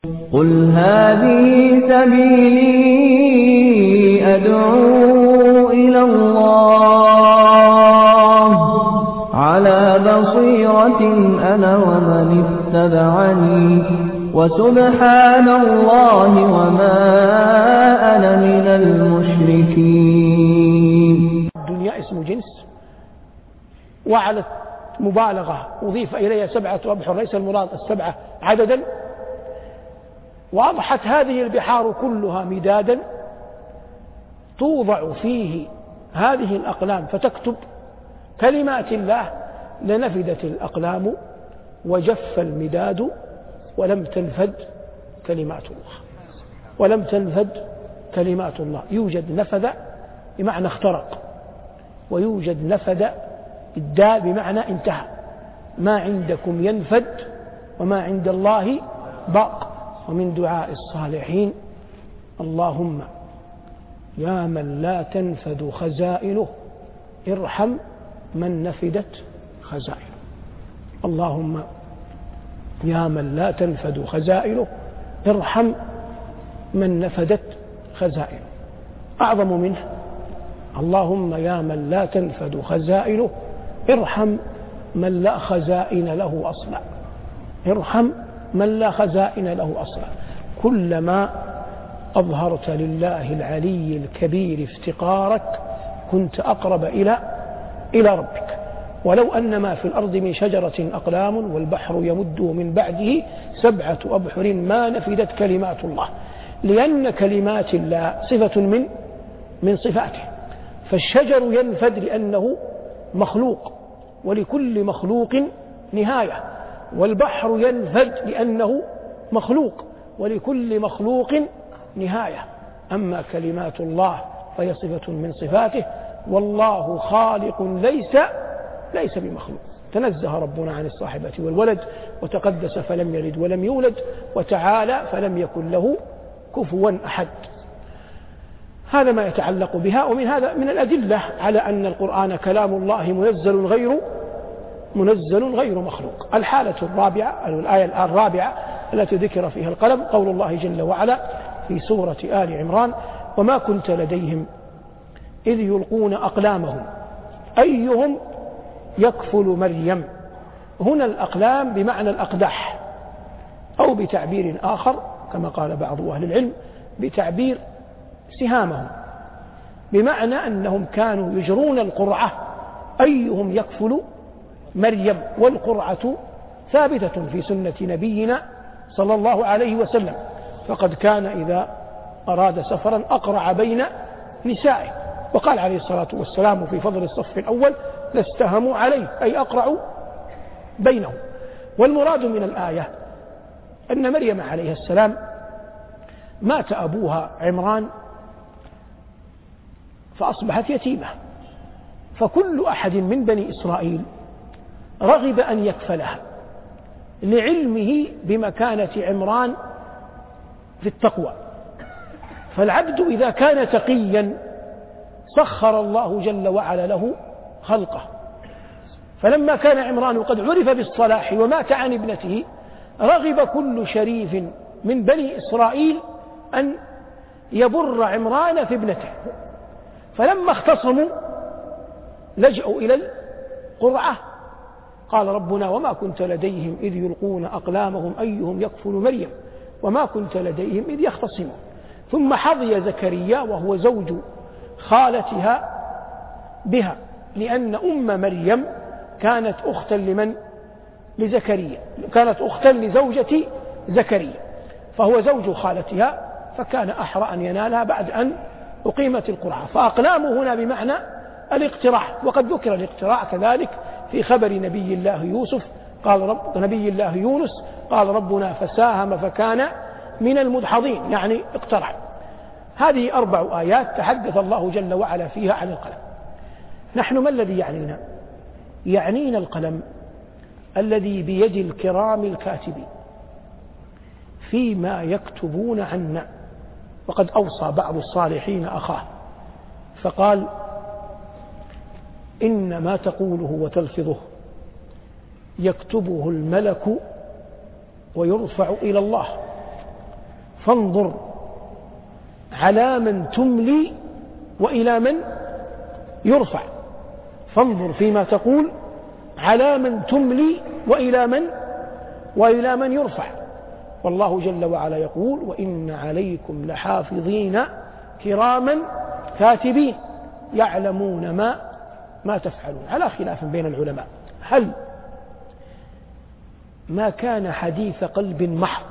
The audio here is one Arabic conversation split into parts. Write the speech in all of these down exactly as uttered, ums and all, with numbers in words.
قل هذه سبيلي أدعو إلى الله على بصيرة أنا ومن اتبعني وسبحان الله وما أنا من المشركين. الدنيا اسم جنس، وعلى مبالغة أضيف إليها سبعة أبحر، ليس المراد السبعة عددا. وأضحت هذه البحار كلها مدادا توضع فيه هذه الأقلام فتكتب كلمات الله لنفدت الأقلام وجف المداد ولم تنفد كلمات الله. ولم تنفد كلمات الله. يوجد نفذ بمعنى اخترق، ويوجد نفد الدال بمعنى انتهى. ما عندكم ينفد وما عند الله باق. ومن دعاء الصالحين اللهم يا من لا تنفد خزائنه ارحم من نفدت خزائنه. اللهم يا من لا تنفد خزائنه ارحم من نفدت خزائنه. أعظم منه اللهم يا من لا تنفد خزائنه ارحم من لا خزائن له أصلا. ارحم من لا خزائن له أصلا. كلما أظهرت لله العلي الكبير افتقارك كنت أقرب إلى إلى ربك. ولو أن ما في الأرض من شجرة أقلام والبحر يمده من بعده سبعة أبحر ما نفدت كلمات الله. لأن كلمات الله صفة من من صفاته. فالشجر ينفد لأنه مخلوق ولكل مخلوق نهاية، والبحر ينفد لأنه مخلوق ولكل مخلوق نهاية. أما كلمات الله فهي صفة من صفاته، والله خالق ليس ليس بمخلوق. تنزه ربنا عن الصاحبة والولد، وتقدس فلم يلد ولم يولد، وتعالى فلم يكن له كفوا أحد. هذا ما يتعلق بها. ومن هذا من الأدلة على أن القرآن كلام الله منزل غير منزل غير مخلوق. الحالة الرابعة، الآية الرابعة التي ذكر فيها القلم، قول الله جل وعلا في سورة آل عمران: وما كنت لديهم إذ يلقون أقلامهم أيهم يكفل مريم. هنا الأقلام بمعنى الأقداح، أو بتعبير آخر كما قال بعض أهل العلم بتعبير سهامهم، بمعنى أنهم كانوا يجرون القرعة أيهم يكفل مريم. والقرعة ثابتة في سنة نبينا صلى الله عليه وسلم، فقد كان إذا أراد سفرا أقرع بين نسائه، وقال عليه الصلاة والسلام في فضل الصف الأول: لاستهموا عليه، أي أقرعوا بينهم. والمراد من الآية أن مريم عليه السلام مات أبوها عمران فأصبحت يتيمة، فكل أحد من بني إسرائيل رغب أن يكفلها لعلمه بمكانة عمران في التقوى. فالعبد إذا كان تقيا سخر الله جل وعلا له خلقه. فلما كان عمران قد عرف بالصلاح ومات عن ابنته رغب كل شريف من بني إسرائيل أن يبر عمران في ابنته. فلما اختصموا لجأوا إلى القرعة. قال ربنا: وما كنت لديهم إذ يلقون أقلامهم أيهم يكفل مريم وما كنت لديهم إذ يختصمون. ثم حظي زكريا وهو زوج خالتها بها، لأن أم مريم كانت أختا لمن؟ لزكريا، كانت أختا لزوجة زكريا، فهو زوج خالتها، فكان أحرى أن ينالها بعد أن أقيمت القرعة. فأقلامه هنا بمعنى الاقتراع. وقد ذكر الاقتراع كذلك في خبر نبي الله يوسف، قال رب نبي الله يونس: قال ربنا فساهم فكان من المدحضين، يعني اقترع. هذه أربع آيات تحدث الله جل وعلا فيها عن القلم. نحن ما الذي يعنينا؟ يعنينا القلم الذي بيد الكرام الكاتبين فيما يكتبون عنا. وقد أوصى بعض الصالحين أخاه فقال: إن ما تقوله وتلفظه يكتبه الملك ويرفع إلى الله، فانظر على من تملي وإلى من يرفع. فانظر فيما تقول على من تملي وإلى من وإلى من يرفع. والله جل وعلا يقول وإن عليكم لحافظين كراما كاتبين يعلمون ما ما تفعلون، على خلاف بين العلماء هل ما كان حديث قلب محض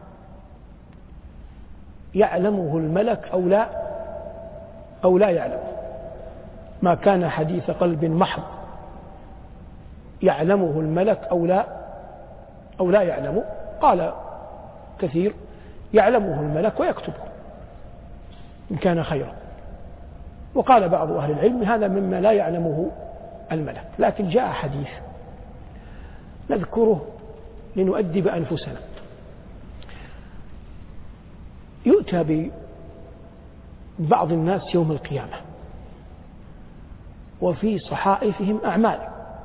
يعلمه الملك أو لا أو لا يعلمه؟ ما كان حديث قلب محض يعلمه الملك أو لا أو لا يعلمه؟ قال كثير يعلمه الملك ويكتبه إن كان خيرا، وقال بعض أهل العلم هذا مما لا يعلمه الملك. لكن جاء حديث نذكره لنؤدب أنفسنا. يؤتى ببعض الناس يوم القيامة وفي صحائفهم أعمال،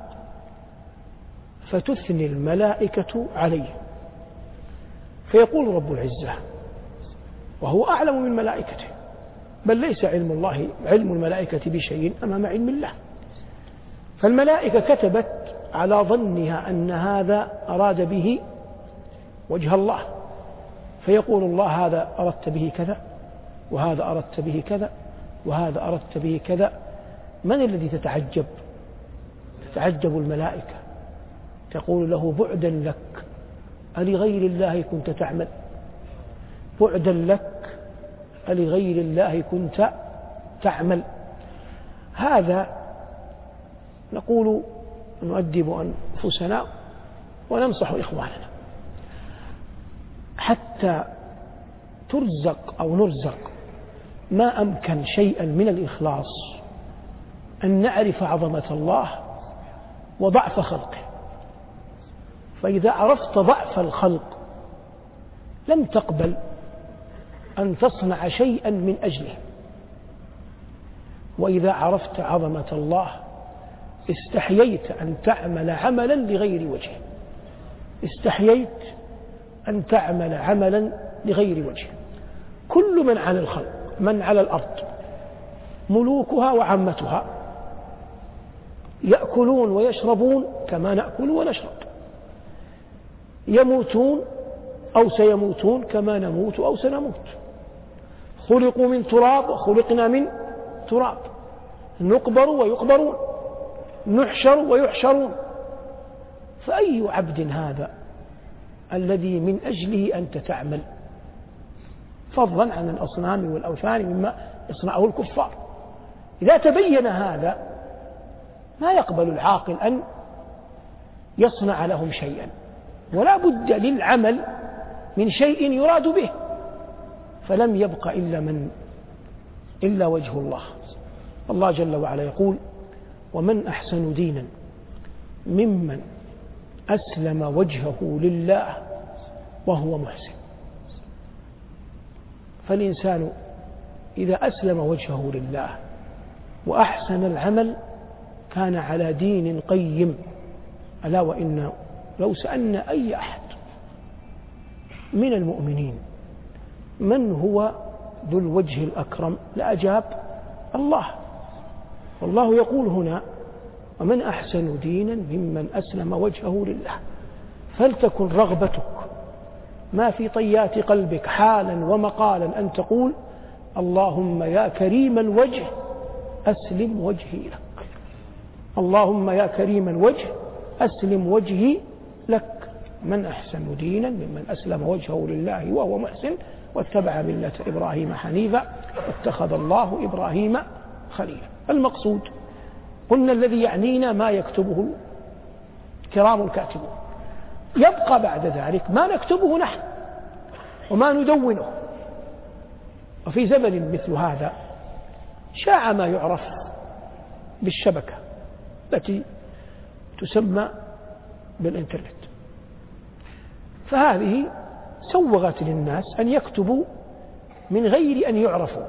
فتثني الملائكة عليه، فيقول رب العزة وهو أعلم من ملائكته، بل ليس علم الله علم الملائكة بشيء أمام علم الله. فالملائكة كتبت على ظنها أن هذا أراد به وجه الله، فيقول الله هذا أردت به كذا، وهذا أردت به كذا، وهذا أردت به كذا. من الذي تتعجب؟ تتعجب الملائكة، تقول له بعدا لك، ألغير الله كنت تعمل؟ بعدا لك، ألغير الله كنت تعمل؟ هذا نقول نؤدب أنفسنا وننصح إخواننا حتى ترزق أو نرزق ما أمكن شيئا من الإخلاص، أن نعرف عظمة الله وضعف خلقه. فإذا عرفت ضعف الخلق لم تقبل أن تصنع شيئا من أجله، وإذا عرفت عظمة الله استحييت أن تعمل عملا لغير وجهه، استحييت أن تعمل عملا لغير وجهه. كل من على الخلق، من على الأرض، ملوكها وعامتها، يأكلون ويشربون كما نأكل ونشرب، يموتون أو سيموتون كما نموت أو سنموت، خلقوا من تراب وخلقنا من تراب، نقبر ويقبرون، نحشر ويحشرون. فأي عبد هذا الذي من أجله أنت تعمل، فضلا عن الأصنام والأوثان مما يصنعه الكفار؟ إذا تبين هذا ما يقبل العاقل أن يصنع لهم شيئا، ولا بد للعمل من شيء يراد به. فلم يبق إلا من إلا وجه الله. الله جل وعلا يقول ومن أحسن دينا ممن أسلم وجهه لله وهو محسن. فالإنسان إذا أسلم وجهه لله وأحسن العمل كان على دين قيم. ألا وإن لو سألنا أي أحد من المؤمنين من هو ذو الوجه الأكرم لأجاب الله. والله يقول هنا ومن أحسن دينا ممن أسلم وجهه لله. فلتكن رغبتك ما في طيات قلبك حالا ومقالا أن تقول اللهم يا كريم الوجه أسلم وجهي لك، اللهم يا كريم الوجه أسلم وجهي لك. من أحسن دينا ممن أسلم وجهه لله وهو محسن واتبع ملة إبراهيم حنيفا واتخذ الله إبراهيم خليلا. المقصود قلنا الذي يعنينا ما يكتبه كرام الكاتبون، يبقى بعد ذلك ما نكتبه نحن وما ندونه. وفي زمن مثل هذا شاع ما يعرف بالشبكة التي تسمى بالإنترنت، فهذه سوغت للناس أن يكتبوا من غير أن يعرفوا.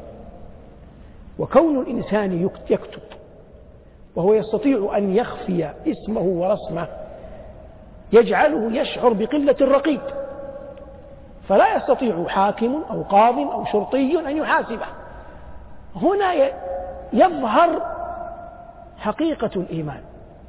وكون الإنسان يكتب وهو يستطيع أن يخفي اسمه ورسمه يجعله يشعر بقلة الرقيب، فلا يستطيع حاكم أو قاض أو شرطي أن يحاسبه. هنا يظهر حقيقة الإيمان،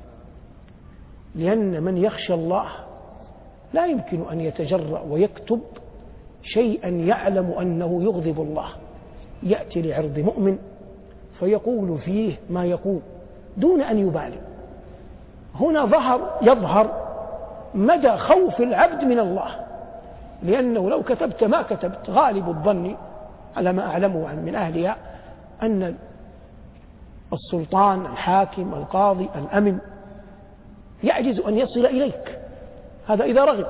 لأن من يخشى الله لا يمكن أن يتجرأ ويكتب شيئا يعلم أنه يغضب الله، يأتي لعرض مؤمن فيقول فيه ما يقول دون أن يبالي. هنا ظهر يظهر مدى خوف العبد من الله، لأنه لو كتبت ما كتبت غالب الظن على ما أعلمه عن من أهلها أن السلطان الحاكم القاضي الأمن يعجز أن يصل إليك، هذا إذا رغب.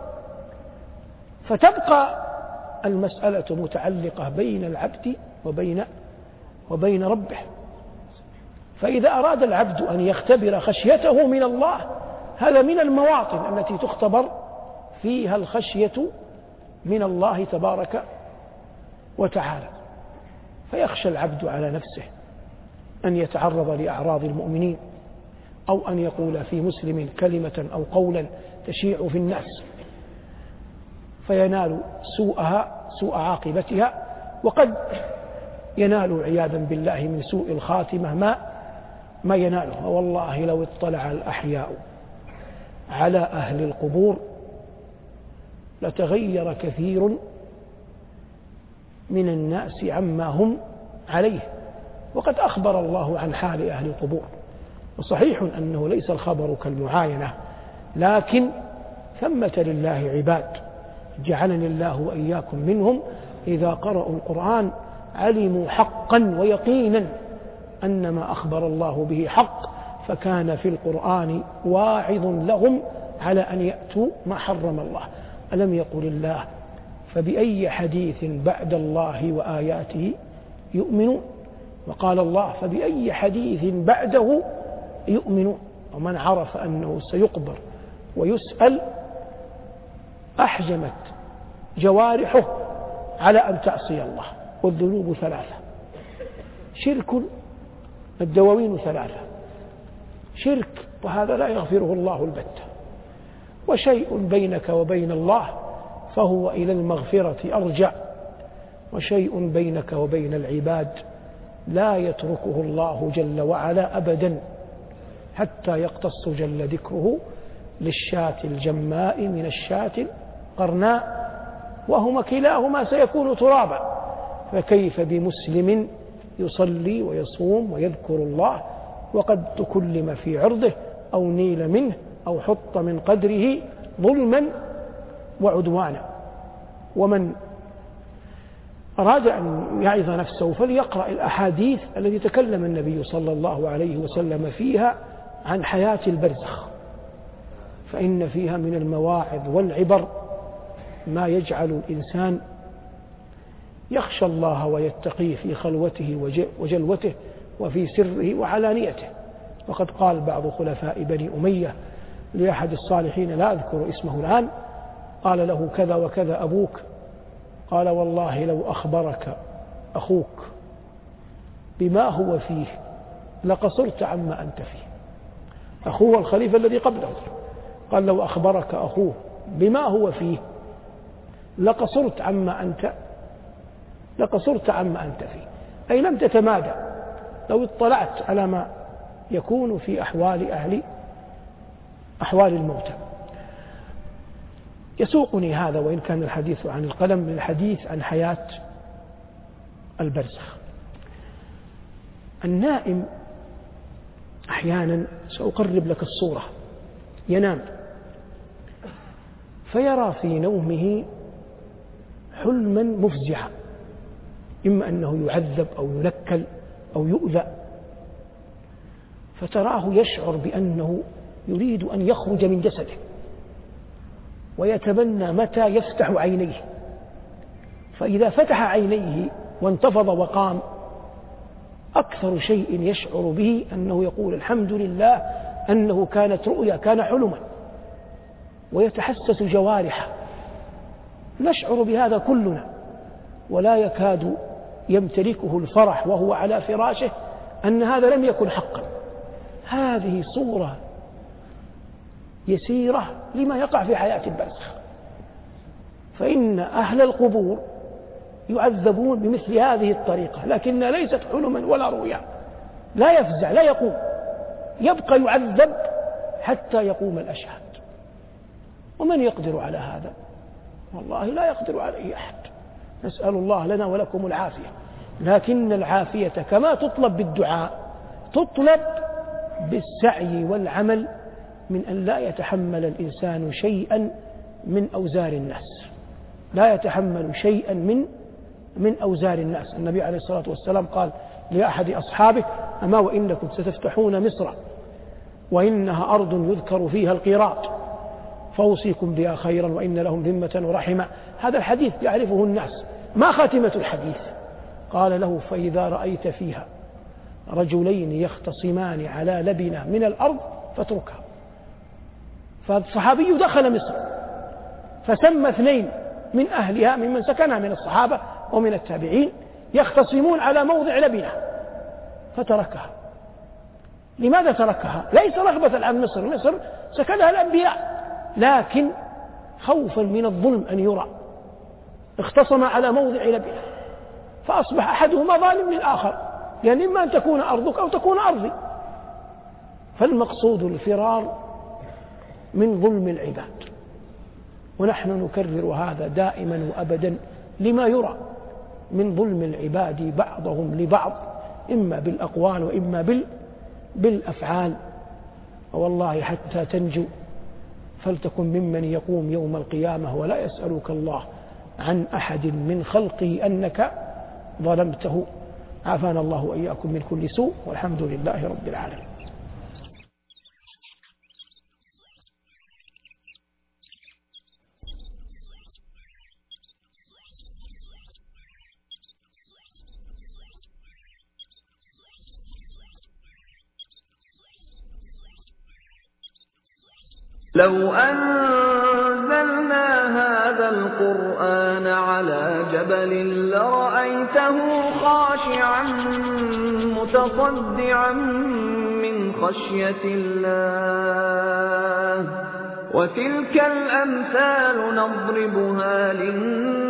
فتبقى المسألة متعلقة بين العبد وبين وبين ربه. فإذا أراد العبد أن يختبر خشيته من الله، هذا من المواطن التي تختبر فيها الخشية من الله تبارك وتعالى. فيخشى العبد على نفسه أن يتعرض لأعراض المؤمنين، أو أن يقول في مسلم كلمة أو قولا تشيع في الناس فينال سوءها سوء عاقبتها، وقد ينال عياذا بالله من سوء الخاتمة ما ما يناله. والله لو اطلع الأحياء على أهل القبور لتغير كثير من الناس عما هم عليه، وقد أخبر الله عن حال أهل القبور. وصحيح أنه ليس الخبر كالمعاينة، لكن ثمة لله عباد جعلني الله وإياكم منهم إذا قرأوا القرآن علموا حقا ويقينا أن ما أخبر الله به حق، فكان في القرآن واعظ لهم على أن يأتوا ما حرم الله. ألم يقل الله فبأي حديث بعد الله وآياته يؤمنون؟ وقال الله فبأي حديث بعده يؤمنون. ومن عرف أنه سيقبر ويسأل أحجمت جوارحه على أن تعصي الله. والذنوب ثلاثة: شرك، الدواوين ثلاثة: شرك وهذا لا يغفره الله البتة، وشيء بينك وبين الله فهو إلى المغفرة أرجع، وشيء بينك وبين العباد لا يتركه الله جل وعلا أبدا حتى يقتص جل ذكره للشاة الجماء من الشاة القرناء، وهما كلاهما سيكون ترابا. فكيف بمسلم يصلي ويصوم ويذكر الله وقد تكلم في عرضه أو نيل منه أو حط من قدره ظلما وعدوانا؟ ومن أراد أن يعظ نفسه فليقرأ الأحاديث التي تكلم النبي صلى الله عليه وسلم فيها عن حياة البرزخ، فإن فيها من المواعظ والعبر ما يجعل الإنسان يخشى الله ويتقيه في خلوته وجلوته وفي سره وعلانيته. وقد قال بعض خلفاء بني أمية لأحد الصالحين لا أذكر اسمه الآن، قال له كذا وكذا أبوك، قال والله لو أخبرك أخوك بما هو فيه لقصرت عما أنت فيه. أخوه الخليفة الذي قبله قال لو أخبرك أخوه بما هو فيه لقصرت عما أنت لقصرت عما أنت فيه، أي لم تتمادى لو اطلعت على ما يكون في أحوال أهل أحوال الموتى. يسوقني هذا وإن كان الحديث عن القلم من الحديث عن حياة البرزخ. النائم أحيانا سأقرب لك الصورة، ينام فيرى في نومه حلما مفزعا، إما أنه يعذب أو ينكل أو يؤذى، فتراه يشعر بأنه يريد أن يخرج من جسده ويتمنى متى يفتح عينيه، فإذا فتح عينيه وانتفض وقام أكثر شيء يشعر به أنه يقول الحمد لله أنه كانت رؤيا، كان حلما، ويتحسس جوارحه. نشعر بهذا كلنا، ولا يكاد يمتلكه الفرح وهو على فراشه أن هذا لم يكن حقا. هذه صورة يسيرة لما يقع في حياة البرزخ. فإن أهل القبور يعذبون بمثل هذه الطريقة، لكنها ليست حلما ولا رؤيا، لا يفزع لا يقوم، يبقى يعذب حتى يقوم الأشهاد. ومن يقدر على هذا؟ والله لا يقدر عليه أحد. نسأل الله لنا ولكم العافية، لكن العافية كما تطلب بالدعاء تطلب بالسعي والعمل، من أن لا يتحمل الإنسان شيئا من أوزار الناس، لا يتحمل شيئا من من أوزار الناس. النبي عليه الصلاة والسلام قال لأحد أصحابه: أما وإنكم ستفتحون مصر وإنها أرض يذكر فيها القيراط، فأوصيكم بها خيرا وإن لهم ذمة ورحمة. هذا الحديث يعرفه الناس، ما خاتمة الحديث؟ قال له: فإذا رأيت فيها رجلين يختصمان على لبنة من الأرض فاتركها. فالصحابي دخل مصر فسمى اثنين من أهلها ممن سكنها من الصحابة ومن التابعين يختصمون على موضع لبنة فتركها. لماذا تركها؟ ليس رغبة عن مصر، مصر سكنها الأنبياء، لكن خوفا من الظلم أن يرى. اختصم على موضع لبنة فأصبح أحدهما ظالم للآخر، يعني إما أن تكون أرضك أو تكون أرضي. فالمقصود الفرار من ظلم العباد، ونحن نكرر هذا دائما وأبدا لما يرى من ظلم العباد بعضهم لبعض، إما بالأقوال وإما بالأفعال. والله حتى تنجو فلتكن ممن يقوم يوم القيامة ولا يسألك الله عن أحد من خلقه أنك ظلمته. عافانا الله وإياكم من كل سوء، والحمد لله رب العالمين. لو أنزلنا هذا القرآن على جبل لرأيته خاشعا متصدعا من خشية الله، وتلك الأمثال نضربها للناس